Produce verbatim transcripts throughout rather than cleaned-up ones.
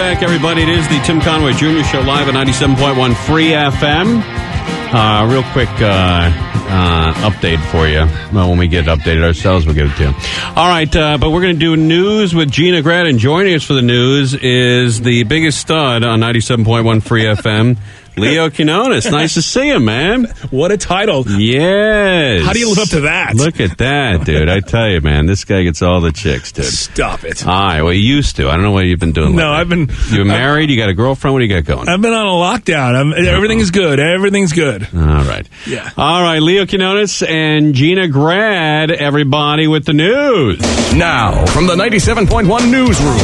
back, everybody. It is the Tim Conway Junior Show live at ninety-seven point one Free F M. Uh, real quick uh, uh, update for you. Well, when we get updated ourselves, we'll give it to you. All right, uh, but we're going to do news with Gina Grad, and joining us for the news is the biggest stud on ninety-seven point one Free F M, Leo Quinones. Nice to see you, man. What a title. Yes. How do you live up to that? Look at that, dude. I tell you, man, this guy gets all the chicks, dude. Stop it. All right, well, you used to. I don't know what you've been doing. No, lately. I've been... You married? You got a girlfriend? What do you got going? I've been on a lockdown. I'm, everything is good. Everything's good. All right. Yeah. All right, Leo Quinones and Gina Grad, everybody with the news. Now, from the ninety-seven point one newsroom.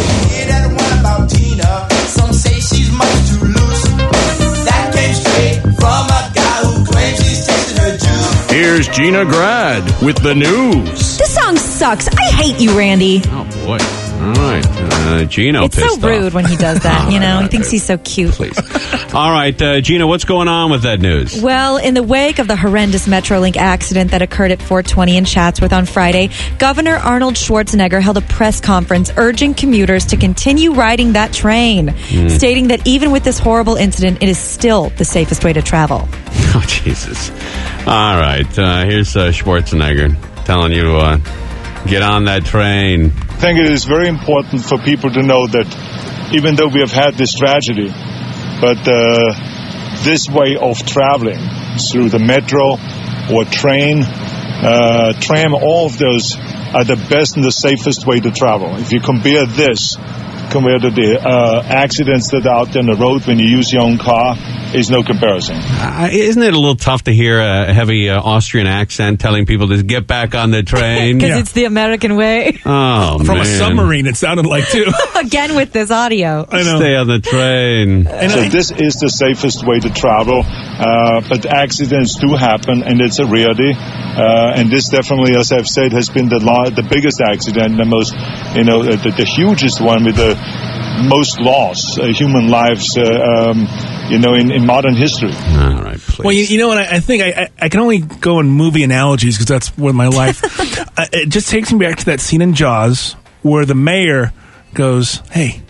Some say she's much too loose. That came straight from a guy who claims he's tasting her juice. Here's Gina Grad with the news. This song sucks. I hate you, Randy. Oh, boy. All right. Uh, Gino It's pissed so rude off. when he does that, you All know? right, He thinks right. he's so cute. Please. All right, uh, Gina, what's going on with that news? Well, in the wake of the horrendous Metrolink accident that occurred at four twenty in Chatsworth on Friday, Governor Arnold Schwarzenegger held a press conference urging commuters to continue riding that train, Mm. stating that even with this horrible incident, it is still the safest way to travel. Oh, Jesus. All right. Uh, here's uh, Schwarzenegger telling you to uh, get on that train. I think it is very important for people to know that even though we have had this tragedy, but uh, this way of traveling through the metro or train, uh, tram, all of those are the best and the safest way to travel. If you compare this compared to the uh, accidents that are out there on the road when you use your own car, is no comparison. Uh, isn't it a little tough to hear a heavy uh, Austrian accent telling people to get back on the train? Because Yeah. it's the American way. Oh, From man. a submarine, it sounded like, too. Again with this audio. I know. Stay on the train. And So I- this is the safest way to travel, uh, but accidents do happen, and it's a reality. Uh, and this definitely, as I've said, has been the la- the biggest accident, the most, you know, the, the hugest one with the most loss, uh, human lives, uh, um, you know, in, in modern history. All right, please. Well, you, you know what? I, I think I, I, I can only go in movie analogies because that's where my life. uh, it just takes me back to that scene in Jaws where the mayor goes, "Hey,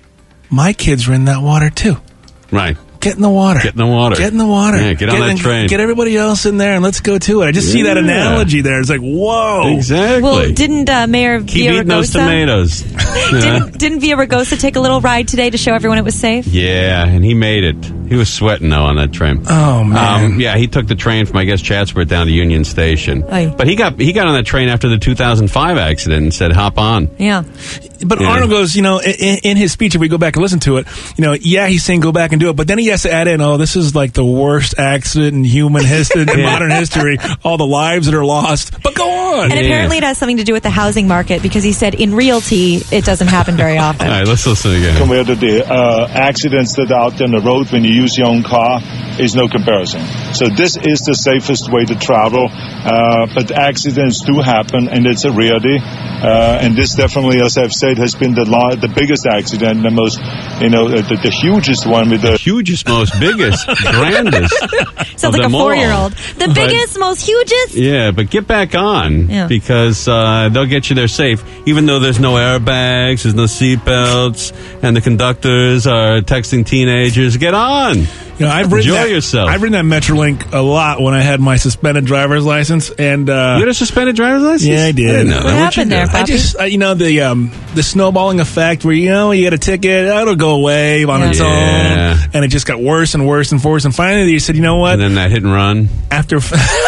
my kids are in that water too. Right. Get in the water. Get in the water. Get in the water. Yeah, get on that in- train. Get everybody else in there and let's go to it." I just see that Yeah. analogy there. It's like, whoa. Exactly. Well, didn't uh, Mayor Keep eating those Villaraigosa... tomatoes. Didn't, didn't Villaraigosa take a little ride today to show everyone it was safe? Yeah, and he made it. He was sweating, though, on that train. Oh, man. Um, yeah, he took the train from, I guess, Chatsworth down to Union Station. Aye. But he got he got on that train after the two thousand five accident and said, hop on. Yeah. But Yeah. Arnold goes, you know, in, in his speech, if we go back and listen to it, you know, yeah, he's saying go back and do it, but then he has to add in, oh, this is like the worst accident in human history, in Yeah. modern history, all the lives that are lost. But go on. And apparently it has something to do with the housing market because he said in realty it doesn't happen very often. All right, let's listen again. Compared to the uh, accidents that are out there on the road when you use your own car, is no comparison. So this is the safest way to travel, uh, but accidents do happen, and it's a reality. Uh, and this definitely, as I've said, has been the la- the biggest accident, the most, you know, the, the hugest one with the Hugest, most biggest, grandest. Sounds of like a them all. four-year-old. The But- biggest, most hugest. Yeah, but get back on Yeah. because uh, they'll get you there safe, even though there's no airbags, there's no seatbelts, and the conductors are texting teenagers. Get on. You know, I've ridden Enjoy that, yourself. I've ridden that Metrolink a lot when I had my suspended driver's license, and uh, You had a suspended driver's license? yeah, I did. didn't know What that. What'd happened you do? there, I Poppy? just, uh, you know, the um, the snowballing effect where, you know, you get a ticket, it'll go away on Yeah. its Yeah. own. And it just got worse and worse and worse. And finally, they said, you know what? And then that hit and run. After.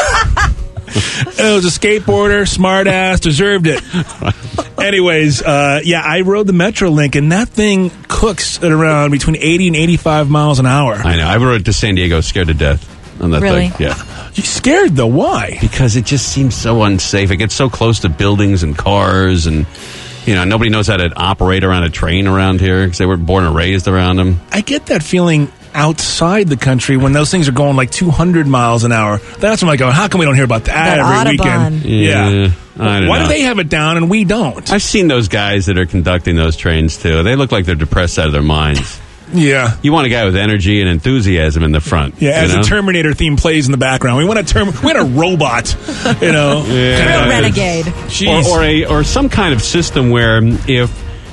It was a skateboarder, smart ass, deserved it. Anyways, uh, yeah, I rode the Metrolink, and that thing cooks at around between eighty and eighty-five miles an hour. I know. I rode to San Diego scared to death on that Really? thing. Yeah. You scared though? Why? Because it just seems so unsafe. It gets so close to buildings and cars, and, you know, nobody knows how to operate around a train around here because they were born and raised around them. I get that feeling outside the country when those things are going like two hundred miles an hour. That's when I go, how come we don't hear about that, That every Autobahn. weekend? Yeah, I don't Why know. do they have it down and we don't? I've seen those guys that are conducting those trains, too. They look like they're depressed out of their minds. Yeah. You want a guy with energy and enthusiasm in the front. Yeah, you as know? the Terminator theme plays in the background. We want a term we want a robot, you know. Yeah. Real renegade. Jeez. Or, or a or some kind of system where if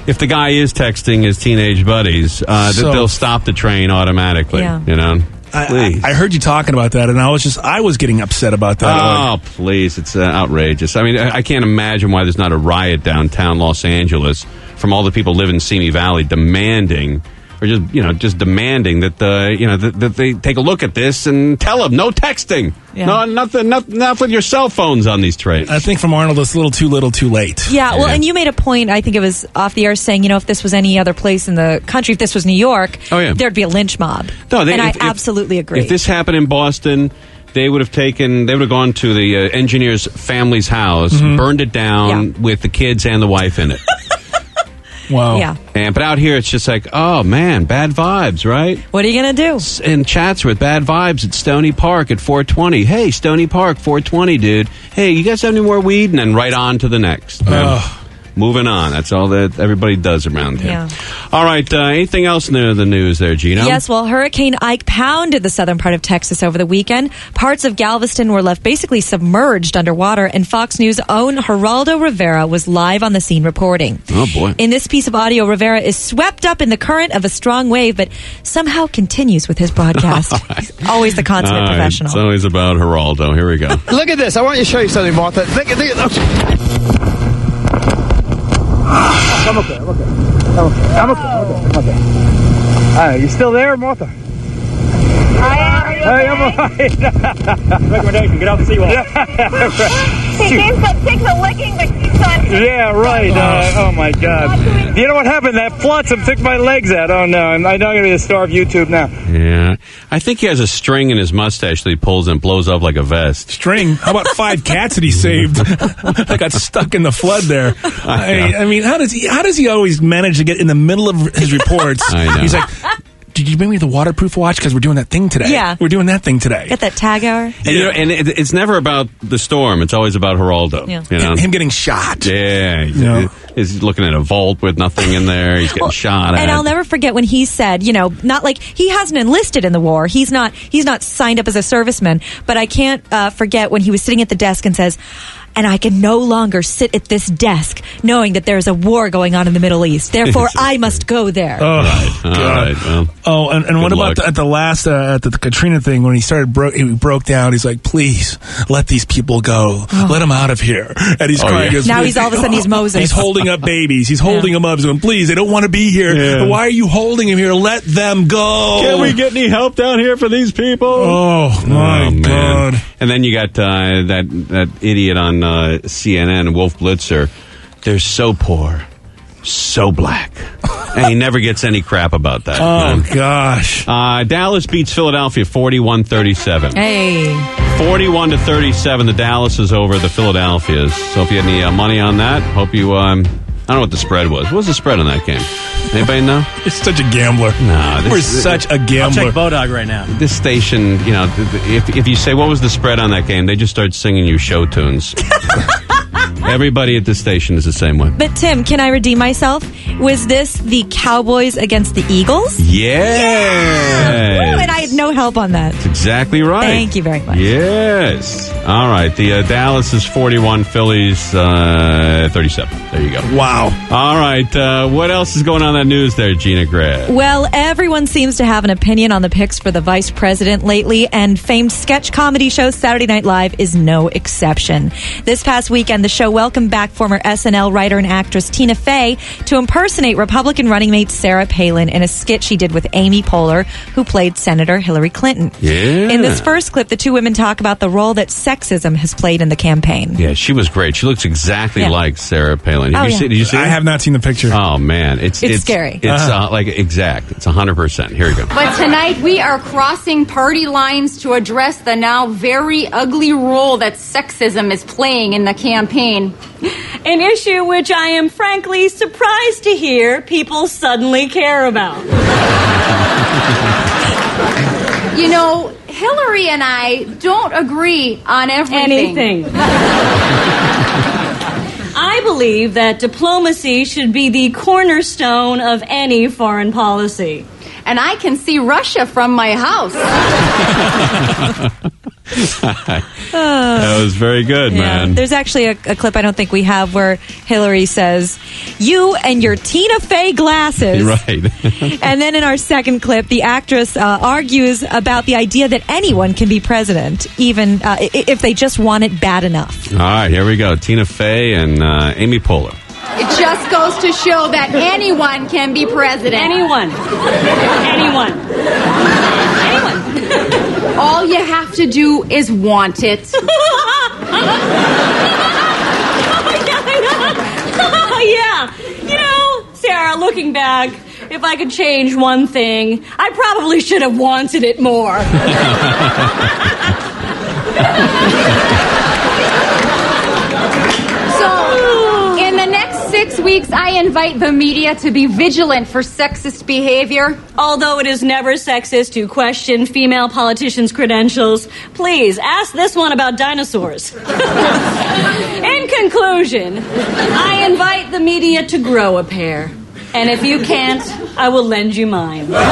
if the guy is texting his teenage buddies, uh, So- that they'll stop the train automatically. Yeah. You know, I, please. I, I heard you talking about that, and I was just I was getting upset about that. Oh, please. It's uh, outrageous. I mean, I, I can't imagine why there's not a riot downtown Los Angeles from all the people living in Simi Valley demanding, or just, you know, just demanding that, uh, you know, that, that they take a look at this and tell them no texting. Yeah. No, nothing, nothing, not with your cell phones on these trains. I think from Arnold, it's a little too little, too late. Yeah, well, Yeah. and you made a point, I think it was off the air, saying, you know, if this was any other place in the country, if this was New York, Oh, yeah. there'd be a lynch mob. No, they- and if- I if- absolutely agree. If this happened in Boston, they would have taken, they would have gone to the uh, engineer's family's house, Mm-hmm. burned it down Yeah. with the kids and the wife in it. Wow. yeah. And but out here, it's just like, oh man, bad vibes, right? What are you going to do? In Chatsworth, bad vibes at Stony Park at four twenty. Hey, Stony Park, four twenty, dude. Hey, you guys have any more weed? And then right on to the next. Ugh. Moving on. That's all that everybody does around here. Yeah. All right. Uh, anything else new in the news there, Gino? Yes, well, Hurricane Ike pounded the southern part of Texas over the weekend. Parts of Galveston were left basically submerged underwater, and Fox News' own Geraldo Rivera was live on the scene reporting. Oh, boy. In this piece of audio, Rivera is swept up in the current of a strong wave, but somehow continues with his broadcast. Always the consummate All right, professional. It's always about Geraldo. Here we go. Look at this. I want you to show you something, Martha. Look at this. I'm okay. I'm okay. I'm okay. I'm okay. I'm okay. I'm okay. All right, you still there, Martha? Hey, I'm all right. Recommendation, get off the seawall. He seems to take the licking, but keeps on. Yeah, right. Uh, oh, my God. You know what happened? That flotsam took my legs out. Oh, no. I'm, I know I'm going to be the star of YouTube now. Yeah. I think he has a string in his mustache that he pulls and blows up like a vest. String. How about five cats that he saved? that got stuck in the flood there. I, I mean, how does he? How does he always manage to get in the middle of his reports? I know. He's like, "Did you bring me the waterproof watch? Because we're doing that thing today. Yeah. we're doing that thing today." Get that tag hour? And, you know, and it, it's never about the storm. It's always about Geraldo. Yeah. You know? Him getting shot. Yeah, he's, Yeah. he's looking at a vault with nothing in there. He's getting Well, shot at. And I'll never forget when he said, you know, not like he hasn't enlisted in the war. He's not. He's not signed up as a serviceman. But I can't uh, forget when he was sitting at the desk and says, "And I can no longer sit at this desk knowing that there is a war going on in the Middle East. Therefore, I must go there." Oh, All God. right, well, Oh, and, and what Good about luck. the, at the last uh, at the, the Katrina thing when he started bro- he broke down? He's like, "Please let these people go. Let them out of here." And he's Oh, crying. yeah. Goes, Now he's all of a sudden he's Moses. He's holding up babies. He's holding them up. He's going, "Please, they don't want to be here. Yeah. Why are you holding them here? Let them go." can we get any help down here for these people? Oh my Oh, man. God! And then you got uh, that that idiot on uh, C N N, Wolf Blitzer. They're so poor, so black, and he never gets any crap about that. Oh man. gosh! Uh, Dallas beats Philadelphia forty-one thirty-seven. Hey, forty-one to thirty-seven. The Dallas is over the Philadelphia's. So if you had any uh, money on that, hope you. Um, I don't know what the spread was. What was the spread on that game? Anybody know? You're such a gambler. No, this- we're such a gambler. Check Bodog right now. This station, you know, th- th- if if you say what was the spread on that game, they just start singing you show tunes. Everybody at this station is the same way. but Tim, can I redeem myself? Was this the Cowboys against the Eagles? Yes. Woo, and I had no help on that. That's exactly right. Thank you very much. Yes. All right. The uh, Dallas is forty-one, Phillies uh, thirty-seven. There you go. Wow. All right. Uh, what else is going on in that news there, Gina Grad? Well, everyone seems to have an opinion on the picks for the vice president lately, and famed sketch comedy show Saturday Night Live is no exception. This past weekend, the show welcomed back former S N L writer and actress Tina Fey to impersonate Republican running mate Sarah Palin in a skit she did with Amy Poehler, who played Senator Hillary Clinton. Yeah. In this first clip, the two women talk about the role that sexism has played in the campaign. Yeah, she was great. She looks exactly Yeah. like Sarah Palin. Did Oh, you yeah. see? Did you see? I it? have not seen the picture. Oh man, it's It's scary. It's uh, like exact. It's a hundred percent. Here we go. But tonight we are crossing party lines to address the now very ugly role that sexism is playing in the campaign. An issue which I am frankly surprised to hear people suddenly care about. You know, Hillary and I don't agree on everything. Anything. I believe that diplomacy should be the cornerstone of any foreign policy. and I can see Russia from my house. That was very good, Yeah. man. There's actually a, a clip I don't think we have where Hillary says, "You and your Tina Fey glasses." Right. And then in our second clip, the actress uh, argues about the idea that anyone can be president, even uh, i- if they just want it bad enough. All right, here we go. Tina Fey and uh, Amy Poehler. It just goes to show that anyone can be president. Anyone. Anyone. Anyone. All you have to do is want it. Yeah. You know, Sarah, looking back, if I could change one thing, I probably should have wanted it more. So, in the next six weeks, I invite the media to be vigilant for sexist behavior. Although it is never sexist to question female politicians' credentials, please ask this one about dinosaurs. In conclusion, I invite the media to grow a pair. And if you can't, I will lend you mine. Boy.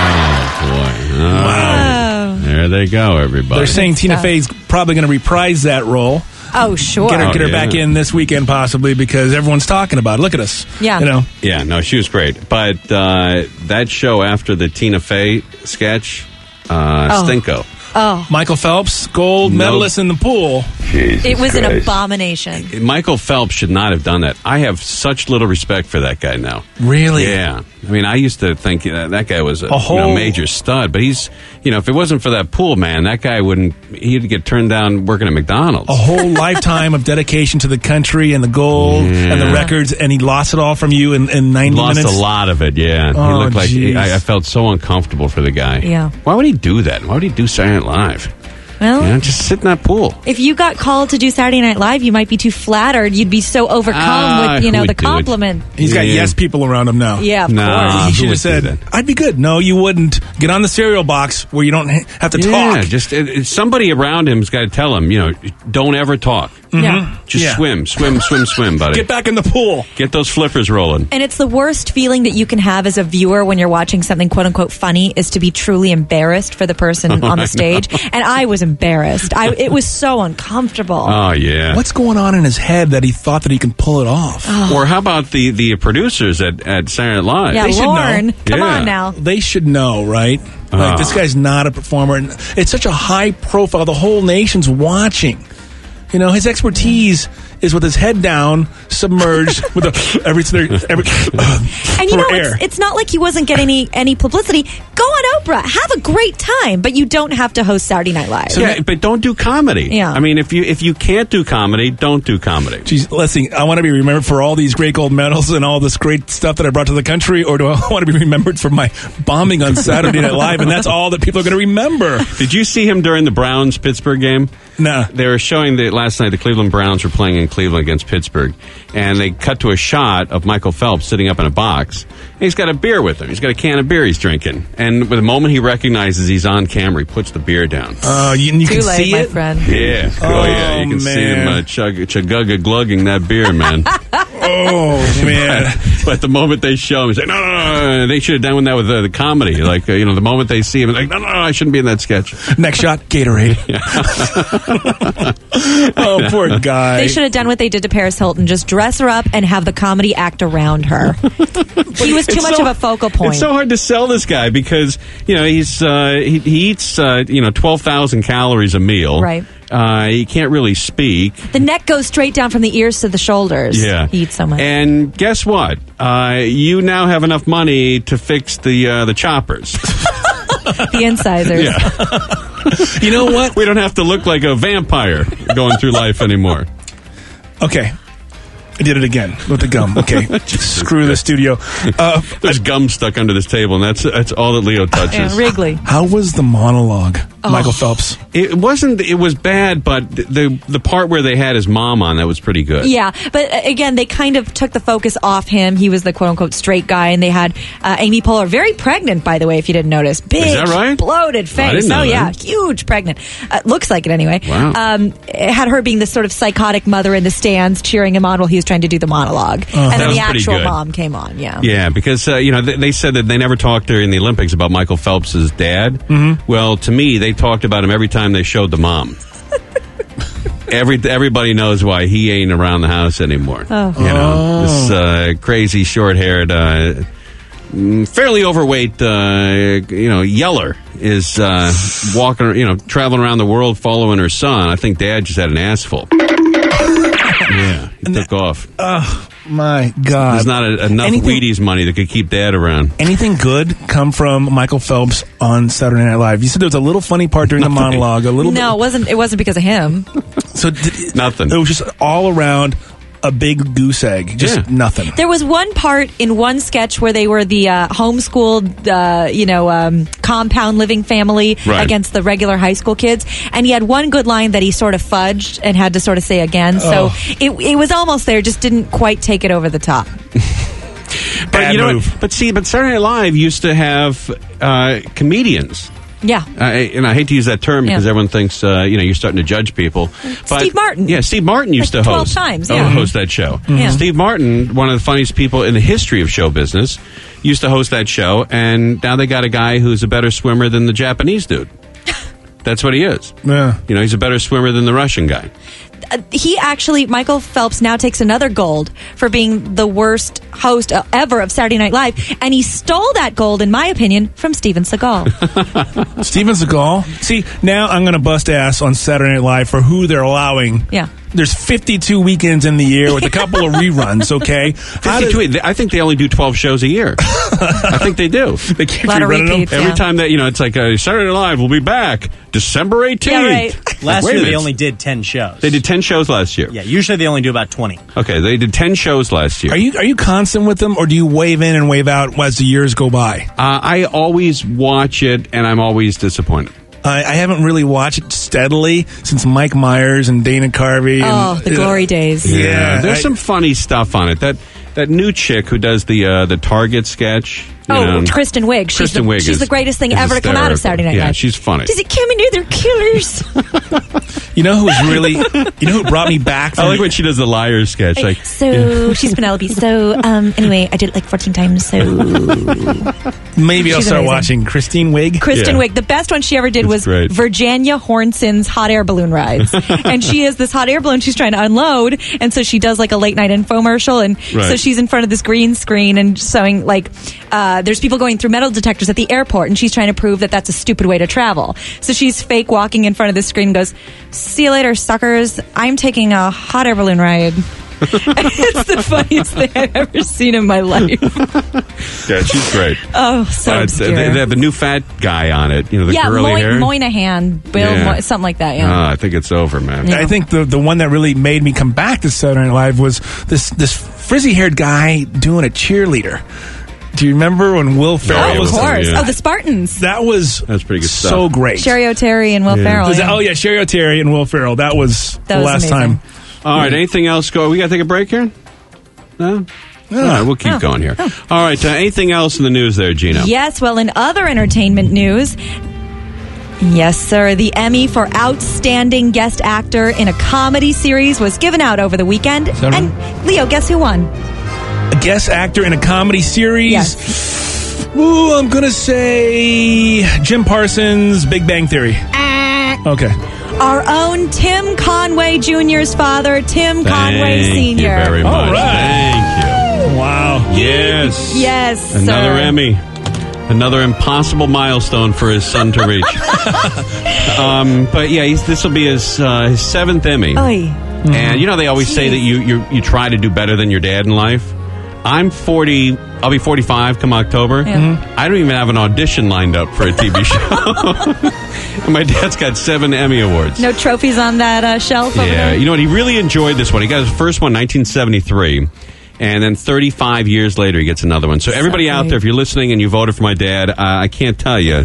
All right. There they go, everybody. They're saying Tina Fey's probably going to reprise that role. Oh, sure. Get her, get her Oh, back yeah. in this weekend, possibly, because everyone's talking about it. Look at us. Yeah. You know. Yeah, no, she was great. But uh, that show after the Tina Fey sketch, uh, Oh. Stinko. Oh, Michael Phelps, gold No. medalist in the pool. it was an abomination. Michael Phelps should not have done that. I have such little respect for that guy now. Really? Yeah. I mean, I used to think uh, that guy was a, A you know, whole- major stud, but he's, you know, if it wasn't for that pool, man, that guy wouldn't, he'd get turned down working at McDonald's. A whole lifetime of dedication to the country and the gold and the Yeah. records, and he lost it all from you in, in ninety Lost minutes. a lot of it, yeah. he Oh, looked like, jeez. I, I felt so uncomfortable for the guy. Yeah. Why would he do that? Why would he do Saturday Night Live? Well, You know, just sit in that pool. if you got called to do Saturday Night Live, you might be too flattered. You'd be so overcome Ah, with, you who know, would the do it? compliment. He's got Yeah. yes people around him now. Yeah, of Nah. course. He who should would have said, do that? I'd be good. No, you wouldn't. Get on the cereal box where you don't ha- have to Yeah, talk. just it, it- somebody around him's got to tell him, you know, don't ever talk. Yeah. Just Yeah. swim, swim, swim, swim, buddy. Get back in the pool. Get those flippers rolling. And it's the worst feeling that you can have as a viewer when you're watching something quote unquote funny is to be truly embarrassed for the person Oh, on I the stage. And I was embarrassed. I, it was so uncomfortable. Oh, yeah. What's going on in his head that he thought that he can pull it off? Or how about the, the producers at, at Saturday Night Live? yeah, they should Lauren, know. come Yeah. on now. They should know, right? Ah. Like, this guy's not a performer. And it's such a high profile. The whole nation's watching. You know, his expertise is with his head down, submerged with a, every, every And you for know, air. it's, it's not like he wasn't getting any, any publicity. Go on Oprah. Have a great time, but you don't have to host Saturday Night Live. Yeah, but don't do comedy. Yeah. I mean, if you if you can't do comedy, don't do comedy. Geez, let's see. I want to be remembered for all these great gold medals and all this great stuff that I brought to the country, or do I want to be remembered for my bombing on Saturday Night Live, and that's all that people are going to remember? Did you see him during the Browns Pittsburgh game? Nah. They were showing that last night the Cleveland Browns were playing in Cleveland against Pittsburgh, and they cut to a shot of Michael Phelps sitting up in a box. And he's got a beer with him. He's got a can of beer he's drinking. And with the moment he recognizes he's on camper, he puts the beer down. Uh, you, you Too can late, see my it. friend. Yeah. Oh, yeah. You can see him man. uh, chug, chugugga glugging that beer, man. Oh man. But the moment they show him, he's like, no, no, no, no. They should have done that with uh, the comedy. Like, uh, you know, the moment they see him, it's like, no, no, no, I shouldn't be in that sketch. Next shot, Gatorade. Oh, poor guy. They should have done what they did to Paris Hilton. Just dress her up and have the comedy act around her. He was too It's much so- of a focal point. It's so hard to sell this guy because, you know, he's uh, he, he eats, uh, you know, twelve thousand calories a meal. Right. Uh, he can't really speak. The neck goes straight down from the ears to the shoulders. Yeah. He eats so much. And guess what? Uh, you now have enough money to fix the uh, the choppers. The incisors. Yeah. You know what? We don't have to look like a vampire going through life anymore. Okay. I did it again with the gum. Okay. Screw the studio. Uh, There's gum stuck under this table, and that's that's all that Leo touches. Yeah, Wrigley. how was the monologue? Oh. Michael Phelps. It wasn't. It was bad, but the the part where they had his mom on that was pretty good. Yeah, but uh, again, they kind of took the focus off him. He was the quote unquote straight guy, and they had uh, Amy Poehler, very pregnant, by the way, if you didn't notice, big, Is that right? bloated face. I didn't know oh yeah, that. huge pregnant. Uh, looks like it anyway. Wow. Um, it had her being this sort of psychotic mother in the stands, cheering him on while he was trying to do the monologue, Uh-huh. and That then was the pretty actual good. mom came on. Yeah. Yeah, because uh, you know they, they said that they never talked during the Olympics about Michael Phelps' dad. Mm-hmm. Well, to me, they talked about him every time they showed the mom. Every everybody knows why he ain't around the house anymore. Oh. You know, this uh, crazy short-haired, uh, mm, fairly overweight, uh, you know, yeller is uh, walking, you know, traveling around the world following her son. I think Dad just had an ass full. Yeah, he took off. Oh, my God. There's not a, enough Anything- Wheaties money that could keep Dad around. Anything good come from Michael Phelps on Saturday Night Live? You said there was a little funny part during the Nothing. monologue. A little No, it wasn't. It wasn't because of him. bit. So did, Nothing. It was just all around a big goose egg. Just Yeah. nothing. There was one part in one sketch where they were the uh, homeschooled, uh, you know, um, compound living family Right. against the regular high school kids, and he had one good line that he sort of fudged and had to sort of say again. So Oh. it it was almost there, just didn't quite take it over the top. But Bad you know move. what? But see, but Saturday Night Live used to have uh, comedians. Yeah. I, and I hate to use that term because Yeah. everyone thinks uh, you know you're starting to judge people. But, Steve Martin. yeah, Steve Martin used Like to twelve host times, oh, yeah. host that show. Yeah. Steve Martin, one of the funniest people in the history of show business, used to host that show, and now they got a guy who's a better swimmer than the Japanese dude. That's what he is. Yeah. You know, he's a better swimmer than the Russian guy. Uh, he actually, Michael Phelps now takes another gold for being the worst host uh, ever of Saturday Night Live, and he stole that gold, in my opinion, from Steven Seagal. Steven Seagal. See, now I'm going to bust ass on Saturday Night Live for who they're allowing. Yeah. There's fifty-two weekends in the year with a couple of reruns, okay? How did- fifty-two, I think they only do twelve shows a year. I think they do. They keep Lot of rerunning them. repeats. Every Yeah. time that, you know, it's like uh, Saturday Night Live will be back December eighteenth. Yeah, right. Last Wait a year they minute. only did ten shows. They did ten shows last year. Yeah, usually they only do about twenty. Okay, they did ten shows last year. Are you are you constant with them, or do you wave in and wave out as the years go by? Uh, I always watch it, and I'm always disappointed. I, I haven't really watched it steadily since Mike Myers and Dana Carvey. Oh, and, the glory days. Yeah, there's I- some funny stuff on it. That that new chick who does the uh, the Target sketch. You Oh, know, Kristen Wiig. She's, Kristen the, Wiig she's is- the greatest thing is ever to come out of Saturday Night hysterical. Live. Yeah, she's funny. Does it come in other killers? You know who's really? You know who brought me back? I From, like when she does the liar sketch. Like, So she's Penelope. So um, anyway, I did it like fourteen times. So maybe I'll she's start amazing. watching Christine Wiig. Kristen Yeah. Wiig. The best one she ever did That's was great. Virginia Hornson's hot air balloon rides. And she is this hot air balloon she's trying to unload. And so she does like a late night infomercial. And Right. so she's in front of this green screen and showing like uh, there's people going through metal detectors at the airport. And she's trying to prove that that's a stupid way to travel. So she's fake walking in front of the screen and goes, "See you later, suckers. I'm taking a hot air balloon ride." It's the funniest thing I've ever seen in my life. yeah, she's great. Oh, so Uh, obscure. they, they have the new fat guy on it. You know, the yeah, curly Moy- hair. Moynihan, Bill, Yeah. Moy- something like that. Yeah. Ah, I think it's over, man. Yeah. I think the the one that really made me come back to Saturday Night Live was this this frizzy haired guy doing a cheerleader. Do you remember when Will Ferrell yeah, Oh, was of course. yeah. Oh, the Spartans. That was That's pretty good so stuff. great. Sherry O'Terry and Will Yeah. Ferrell. Was that- yeah. oh yeah, Sherry O'Terry and Will Ferrell. That was That the was last amazing. time. All right, anything else? Go. We got to take a break here? No? All right, we'll keep Oh. going here. All right, uh, anything else in the news there, Gino? Yes, well, in other entertainment news, yes, sir, the Emmy for Outstanding Guest Actor in a Comedy Series was given out over the weekend. that And, Leo, guess who won? A guest actor in a comedy series. Yes. Ooh, I'm gonna say Jim Parsons, Big Bang Theory. Okay. Our own Tim Conway Junior's father, Tim Conway Thank Senior you very much. All right. Thank Wow. you. Yes. Yes, Another sir. Emmy. Another impossible milestone for his son to reach. um, but yeah, he's, this will be his uh, his seventh Emmy. Oy. And you know they always say that you, you you try to do better than your dad in life. I'm forty. I'll be forty-five come October. Yeah. Mhm. I don't even have an audition lined up for a T V show. And my dad's got seven Emmy awards. No trophies on that uh, shelf over Yeah, there? you know what? He really enjoyed this one. He got his first one in nineteen seventy-three. And then thirty-five years later, he gets another one. So everybody out great. there, if you're listening and you voted for my dad, uh, I can't tell you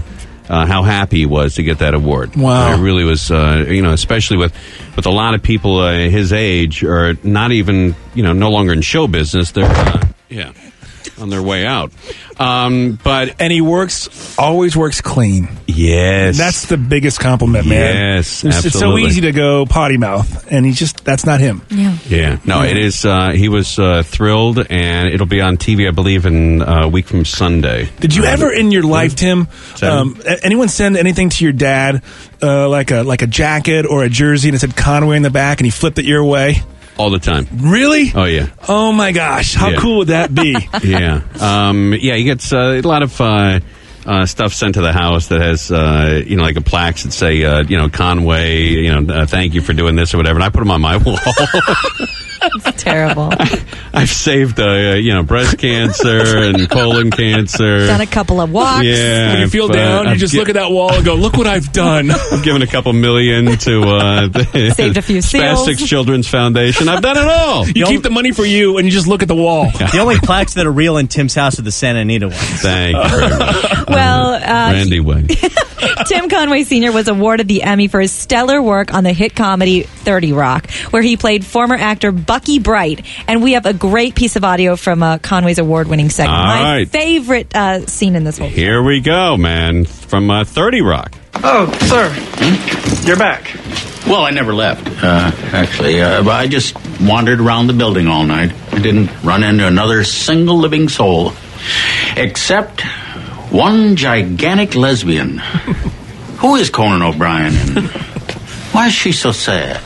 uh, how happy he was to get that award. Wow. It really was, uh, you know, especially with, with a lot of people uh, his age are not even, you know, no longer in show business. They're, uh, yeah, on their way out. Um, but and he works, always works clean. Yes. That's the biggest compliment, man. Yes, It's, it's so absolutely. easy to go potty mouth, and he just, that's not him. Yeah. Yeah, no, it is. Uh, he was uh, thrilled, and it'll be on T V, I believe, in uh, a week from Sunday. Did you Uh, ever in your life, Tim, Send- um, a- anyone send anything to your dad, uh, like a like a jacket or a jersey, and it said Conway in the back, and he flipped it your way? All the time. Really? Oh, yeah. Oh my gosh, how Yeah. cool would that be? Yeah. Um, yeah, he gets uh, a lot of uh, uh, stuff sent to the house that has, uh, you know, like a plaques that say, uh, you know, Conway, you know, uh, thank you for doing this or whatever. And I put them on my wall. It's terrible. I've saved, uh, you know, breast cancer and colon cancer. Done a couple of walks. Yeah. When you feel I've, uh, down, you I've just gi- look at that wall and go, look what I've done. I've given a couple million to uh, the Saved a few seals. Spastic Children's Foundation. I've done it all. You keep the money for you, and you just look at the wall. The only plaques that are real in Tim's house are the Santa Anita ones. Thank you very much. Well, uh, Randy Way. Tim Conway Senior was awarded the Emmy for his stellar work on the hit comedy thirty Rock, where he played former actor Bucky Bright. And we have a great piece of audio from uh, Conway's award-winning segment. All My right. favorite uh, scene in this whole Here we go, man, from uh, thirty Rock. Oh, sir. You're back. Well, I never left, uh, actually. Uh, I just wandered around the building all night. I didn't run into another single living soul, except one gigantic lesbian. Who is Conan O'Brien, and why is she so sad?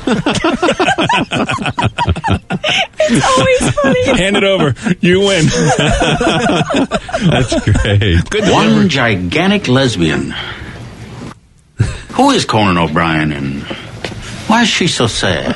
It's always funny. Hand it over. You win. That's great. Good One delivery. gigantic lesbian. Who is Conan O'Brien, and why is she so sad?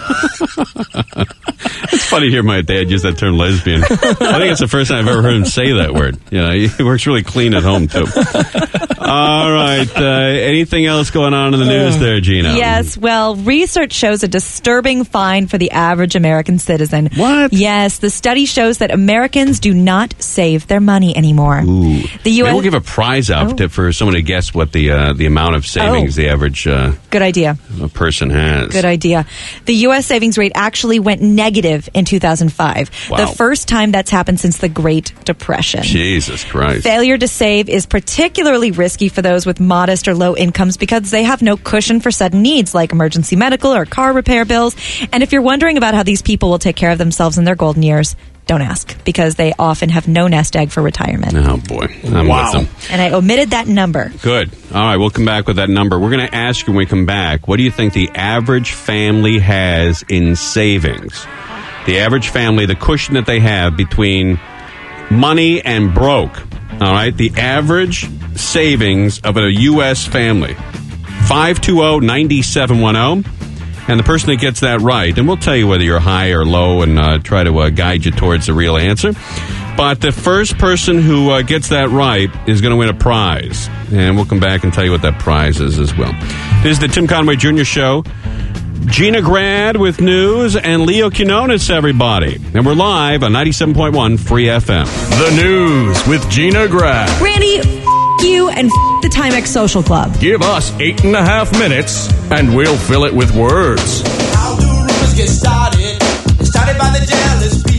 It's funny to hear my dad use that term lesbian. I think it's the first time I've ever heard him say that word. You know, he works really clean at home, too. All right. Uh, anything else going on in the news there, Gina? Yes, well, research shows a disturbing find for the average American citizen. What? Yes, the study shows that Americans do not save their money anymore. Ooh. The U S Maybe we'll give a prize out Oh. to, for someone to guess what the uh, the amount of savings Oh. the average uh, Good idea. person has. Good idea. The U S savings rate actually went negative in two thousand five. Wow. The first time that's happened since the Great Depression. Jesus Christ. Failure to save is particularly risky for those with modest or low incomes because they have no cushion for sudden needs like emergency medical or car repair bills. And if you're wondering about how these people will take care of themselves in their golden years, don't ask, because they often have no nest egg for retirement. Oh, boy. I'm Wow. with them. And I omitted that number. Good. All right, we'll come back with that number. We're going to ask you when we come back, what do you think the average family has in savings? The average family, the cushion that they have between money and broke. All right, the average savings of a U S family. five two zero, nine seven one zero. And the person that gets that right, and we'll tell you whether you're high or low and uh, try to uh, guide you towards the real answer. But the first person who uh, gets that right is going to win a prize. And we'll come back and tell you what that prize is as well. This is the Tim Conway Junior Show. Gina Grad with news and Leo Quinones, everybody. And we're live on ninety-seven point one Free F M. The news with Gina Grad. Randy, f- you and f- the Timex Social Club. Give us eight and a half minutes, and we'll fill it with words. How do rumors get started? It started by the jealous people.